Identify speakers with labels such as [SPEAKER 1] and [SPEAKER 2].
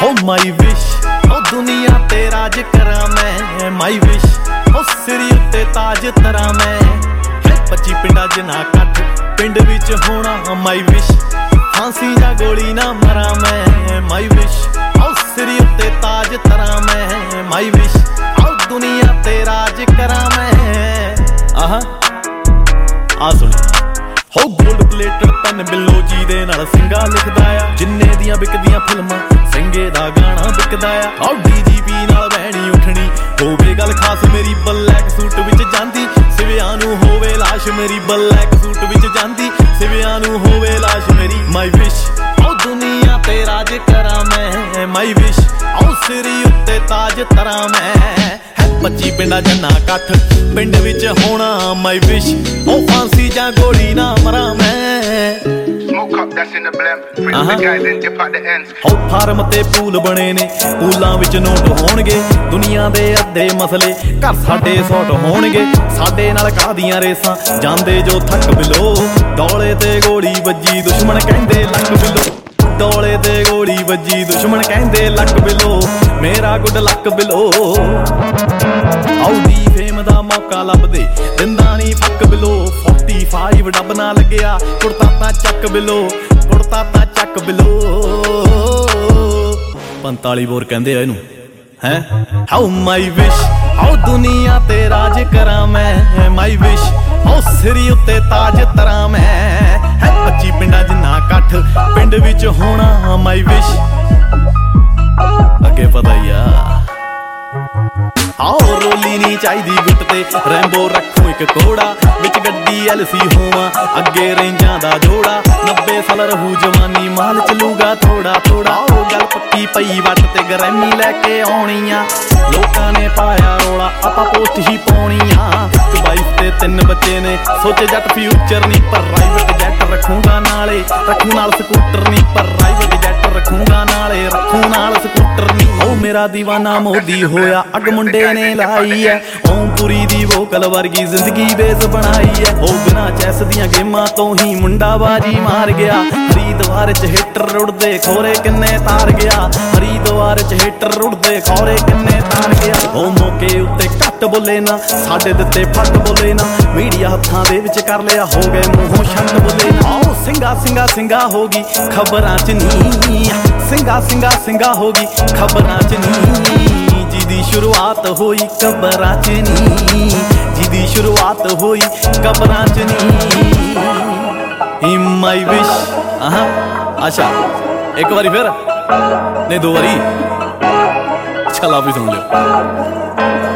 [SPEAKER 1] ਮਾਈ ਵਿਸ਼ ਓ ਦੁਨੀਆ ਤੇ ਰਾਜ ਕਰਾਂ ਮੈਂ ਮਾਈ ਵਿਸ਼ ਓ ਸਿਰ ਉੱਤੇ ਤਾਜ ਤਰਾਂ ਮੈਂ 25 ਪਿੰਡਾਂ 'ਚ ਨਾ ਕੱਠ ਪਿੰਡ ਵਿੱਚ ਹੋਣਾ ਮਾਈ ਵਿਸ਼ ਫਾਂਸੀ ਜਾਂ ਗੋਲੀ ਨਾ ਮਰਾਂ ਮੈਂ ਮਾਈ ਵਿਸ਼ ਓ ਸਿਰ ਉੱਤੇ ਤਾਜ ਤਰਾਂ ਮੈਂ ਮਾਈ ਵਿਸ਼ ਓ ਦੁਨੀਆ ਤੇ ਰਾਜ ਕਰਾਂ ਮੈਂ ਆਹਾ ਆ ਸੁਣ ਹੋ ਗੋਲਡ ਪਲੇਟਡ ਪੈਨ ਬਿੱਲੋ ਜੀ ਦੇ ਨਾਲ ਸਿੰਘਾ ਲਿਖਦਾ ਆ ਜਿੰਨੇ ਦੀਆਂ ਵਿਕਦੀਆਂ ਫਿਲਮਾਂ ਸਿੰਘੇ ਦਾ ਗਾਣਾ ਵਿਕਦਾ ਆ ਓ DGP ਨਾਲ ਬਹਿਣੀ ਉੱਠਣੀ ਹੋਵੇ ਗੱਲ ਖਾਸ ਮੇਰੀ ਬਲੈਕ ਸੂਟ ਵਿੱਚ ਜਾਂਦੀ ਸਿਵਿਆਂ ਨੂੰ ਹੋਵੇ ਲਾਸ਼ ਮੇਰੀ ਬਲੈਕ ਸੂਟ ਵਿੱਚ ਜਾਂਦੀ ਸਿਵਿਆਂ ਨੂੰ ਹੋਵੇ ਲਾਸ਼ ਮੇਰੀ ਮਾਈ ਵਿਸ਼ ਓ ਦੁਨੀਆ ਤੇ ਰਾਜ ਕਰਾਂ ਮੈਂ ਮਾਈ ਵਿਸ਼ ਓ ਸਿਰ ਉੱਤੇ ਤਾਜ ਤਰਾਂ ਮੈਂ 25 ਪਿੰਡਾਂ 'ਚ ਨਾ ਕੱਠ ਪਿੰਡ ਵਿੱਚ ਹੋਣਾ ਮਾਈ ਵਿਸ਼ ਓ ਫਾਂਸੀ ਜਾਂ ਗੋਲੀ ਨਾ ਮਰਾਂ ਮੈਂ ਹੋ ਫਾਰਮ ਤੇ ਪੂਲ ਬਣੇ ਨੇ ਪੂਲਾਂ ਵਿੱਚ ਨੋਟ ਹੋਣਗੇ ਦੁਨੀਆ ਦੇ ਅੱਧੇ ਮਸਲੇ ਘਰ ਸਾਡੇ ਸੌਟ ਹੋਣਗੇ ਸਾਡੇ ਨਾਲ ਕਾਹਦੀਆਂ ਰੇਸਾਂ ਜਾਂਦੇ ਜੋ ਥੱਕ ਬਿਲੋ ਡੋਲੇ ਤੇ ਗੋਲੀ ਵੱਜੀ ਦੁਸ਼ਮਣ ਕਹਿੰਦੇ ਲੱਕ ਬਿਲੋ ਡੋਲੇ ਤੇ ਗੋਲੀ ਵੱਜੀ ਦੁਸ਼ਮਣ ਕਹਿੰਦੇ ਲੱਕ ਬਿਲੋ ਮੇਰਾ ਗੁੱਡ ਲੱਕ ਬਿਲੋ ਆਉਦੀ ਫੇਮ ਦਾ ਮੌਕਾ ਲੱਭਦੇ ਦਿੰਦਾ ਨੀ ਫੱਕ ਬਿਲੋ 45 ਡੱਬ ਨਾ ਲੱਗਿਆ ਕੁੜਤਾ ਤਾਂ ਚੱਕ ਬਿਲੋ ਕੁੜਤਾ ਤਾਂ ਚੱਕ ਬਿਲੋ 45 ਬੋਰ ਕਹਿੰਦੇ ਆ ਇਹਨੂੰ ਹੈ ਹਾਉ ਮਾਈ ਵਿਸ਼ ਹਾਉ ਦੁਨੀਆ ਤੇ ਰਾਜ ਕਰਾਂ ਮੈਂ ਮਾਈ ਵਿਸ਼ ਹਾਉ ਸਿਰ ਉੱਤੇ ਤਾਜ ਤਰਾਂ ਮੈਂ 25 ਪਿੰਡਾਂ 'ਚ ਨਾ ਕੱਠ ਪਿੰਡ ਵਿੱਚ ਹੋਣਾ ਮਾਈ ਵਿਸ਼ ਅੱਗੇ ਪਤਾ ਹੀ ਆ ਆਓ ਰੋਲੀ ਨੀ ਚਾਹੀਦੀ ਗੁੱਟ ਤੇ ਰੈਂਬੋ ਰੱਖੋ ਇੱਕ ਕੋੜਾ ਵਿੱਚ ਗੱਡੀ LC ਹੋਵਾਂ ਅੱਗੇ ਰੇਂਜਾਂ ਦਾ ਜੋੜਾ 90 ਸਾਲ ਰਹੂ ਜਵਾਨੀ ਮਾਲ ਚਲੂਗਾ ਥੋੜਾ ਥੋੜਾ ਉਹ ਗੱਲ ਪੱਕੀ ਪਈ ਵੱਟ ਤੇ ਗਰੈਮੀ ਲੈ ਕੇ ਆਉਣੀਆਂ ਲੋਕਾਂ ਨੇ ਪਾਇਆ ਰੋਲਾ ਆਪਾਂ ਪੋਸਟ ਹੀ ਪਾਉਣੀਆਂ ਇੱਕ ਵਾਈਫ ਤੇ 3 ਬੱਚੇ ਨੇ ਸੋਚੇ ਜੱਟ ਫਿਊਚਰ ਨੀ ਪਰ ਪ੍ਰਾਈਵੇਟ ਜੈਟ ਰੱਖੂਗਾ ਨਾਲੇ ਰੱਖੂ ਨਾਲ ਸਕੂਟਰ ਨੀ ਪਰ ਪ੍ਰਾਈਵੇਟ ਜੈਟ ਰੱਖੂਗਾ ਨਾਲੇ ਰੱਖੂ ਨਾਲ ਸਕੂਟਰ ਨੀ ਉਹ ਮੇਰਾ ਦੀਵਾਨਾ ਮੋਦੀ ਹੋਇਆ ਅੱਗ ਮੁੰਡੇ ਨੇ ਲਾਈ ਐ ਓਮਪੁਰੀ ਦੀ ਵੋਕਲ ਵਰਗੀ ਜ਼ਿੰਦਗੀ ਬੇਸ ਬਣਾਈ ਐ ਉਹ ਬਿਨਾਂ ਚੈਸ ਦੀਆਂ ਗੇਮਾਂ ਤੋਂ ਹੀ ਮੁੰਡਾ ਬਾਜੀ ਮਾਰ ਗਿਆ ਹਰੀਦਵਾਰ 'ਚ ਹੀਟਰ ਉੜਦੇ ਖੋਰੇ ਕਿੰਨੇ ਤਾਰ ਗਿਆ ਹਰੀਦਵਾਰ 'ਚ ਹੀਟਰ ਉੜਦੇ ਖੋਰੇ ਕਿੰਨੇ ਤਾਰ ਗਿਆ ਉਹ ਮੌਕੇ ਉੱਤੇ ਘੱਟ ਬੋਲੇ ਨਾ ਸਾਡੇ ਦਿੱਤੇ ਫੱਟ ਬੋਲੇ ਨਾ ਮੀਡੀਆ ਹੱਥਾਂ ਦੇ ਵਿੱਚ ਕਰ ਲਿਆ ਹੋ ਗਏ ਮੂੰਹੋਂ ਛੱਟ ਬੋਲੇ ਨਾ ਆਓ ਸਿੰਘਾ ਸਿੰਘਾ ਸਿੰਘਾ ਹੋ ਗਈ ਖਬਰਾਂ 'ਚ ਨੀ ਸਿੰਘਾ ਸਿੰਘਾ ਸਿੰਘਾ ਹੋ ਗਈ ਖਬਰਾਂ 'ਚ ਨੀ ਜਿਹਦੀ ਸ਼ੁਰੂਆਤ ਹੋਈ ਕਬਰਾਂ 'ਚ ਨੀ ਜਿਹਦੀ ਸ਼ੁਰੂਆਤ ਹੋਈ ਕਬਰਾਂ 'ਚ ਨੀ ਮਾਈ ਵਿਸ਼ ਆਹਾ ਅੱਛਾ ਇੱਕ ਵਾਰੀ ਫਿਰ ਨਹੀਂ 2 ਵਾਰੀ ਚਲਾ ਵੀ ਸੁਣ ਲਿਓ